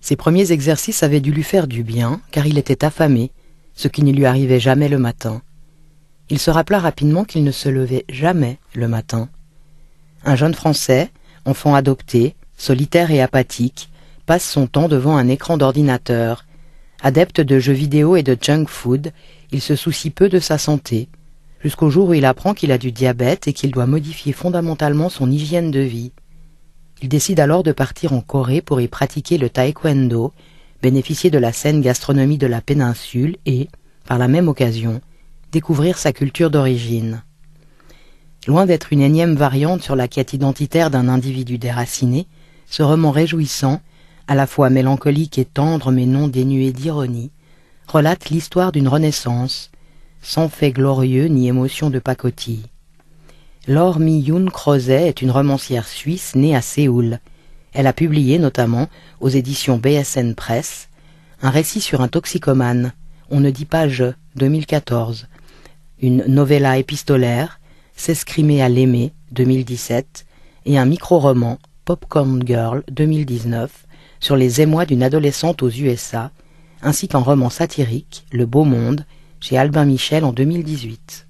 Ses premiers exercices avaient dû lui faire du bien, car il était affamé, ce qui ne lui arrivait jamais le matin. Il se rappela rapidement qu'il ne se levait jamais le matin. Un jeune Français, enfant adopté, solitaire et apathique, passe son temps devant un écran d'ordinateur. Adepte de jeux vidéo et de junk food, il se soucie peu de sa santé, jusqu'au jour où il apprend qu'il a du diabète et qu'il doit modifier fondamentalement son hygiène de vie. Il décide alors de partir en Corée pour y pratiquer le taekwondo, bénéficier de la saine gastronomie de la péninsule et, par la même occasion, découvrir sa culture d'origine. Loin d'être une énième variante sur la quête identitaire d'un individu déraciné, ce roman réjouissant, à la fois mélancolique et tendre mais non dénué d'ironie, relate l'histoire d'une renaissance, sans fait glorieux ni émotion de pacotille. Laure Mi-Yoon Crozet est une romancière suisse née à Séoul. Elle a publié notamment, aux éditions BSN Press, un récit sur un toxicomane, On ne dit pas je, 2014, une novella épistolaire, S'escrimer à l'aimer, 2017, et un micro-roman, Popcorn Girl, 2019, sur les émois d'une adolescente aux USA, ainsi qu'un roman satirique, Le Beau Monde, chez Albin Michel en 2018.